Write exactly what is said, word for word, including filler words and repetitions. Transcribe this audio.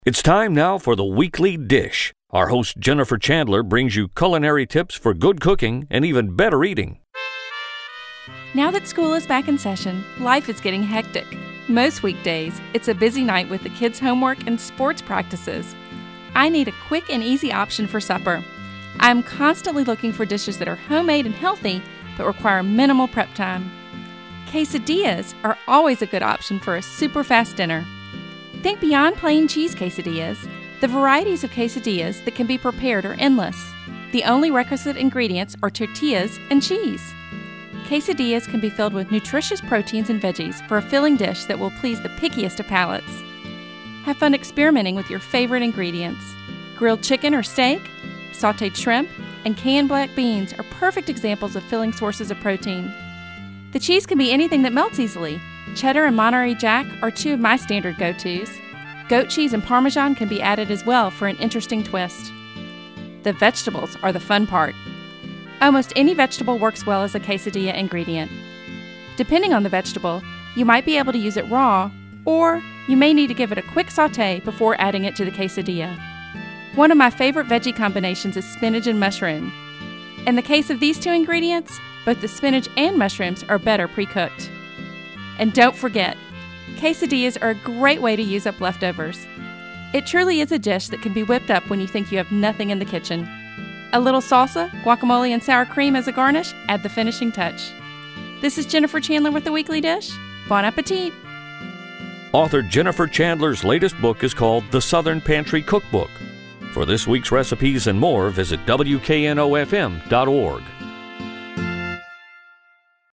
It's time now for the Weekly Dish. Our host Jennifer Chandler brings you culinary tips for good cooking and even better eating. Now that school is back in session, life is getting hectic. Most weekdays, it's a busy night with the kids' homework and sports practices. I need a quick and easy option for supper. I'm constantly looking for dishes that are homemade and healthy, but require minimal prep time. Quesadillas are always a good option for a super fast dinner. Think beyond plain cheese quesadillas. The varieties of quesadillas that can be prepared are endless. The only requisite ingredients are tortillas and cheese. Quesadillas can be filled with nutritious proteins and veggies for a filling dish that will please the pickiest of palates. Have fun experimenting with your favorite ingredients. Grilled chicken or steak, sautéed shrimp, and canned black beans are perfect examples of filling sources of protein. The cheese can be anything that melts easily. Cheddar and Monterey Jack are two of my standard go-tos. Goat cheese and Parmesan can be added as well for an interesting twist. The vegetables are the fun part. Almost any vegetable works well as a quesadilla ingredient. Depending on the vegetable, you might be able to use it raw, or you may need to give it a quick sauté before adding it to the quesadilla. One of my favorite veggie combinations is spinach and mushroom. In the case of these two ingredients, both the spinach and mushrooms are better pre-cooked. And don't forget, quesadillas are a great way to use up leftovers. It truly is a dish that can be whipped up when you think you have nothing in the kitchen. A little salsa, guacamole, and sour cream as a garnish add the finishing touch. This is Jennifer Chandler with the Weekly Dish. Bon appetit! Author Jennifer Chandler's latest book is called The Southern Pantry Cookbook. For this week's recipes and more, visit W K N O F M dot org.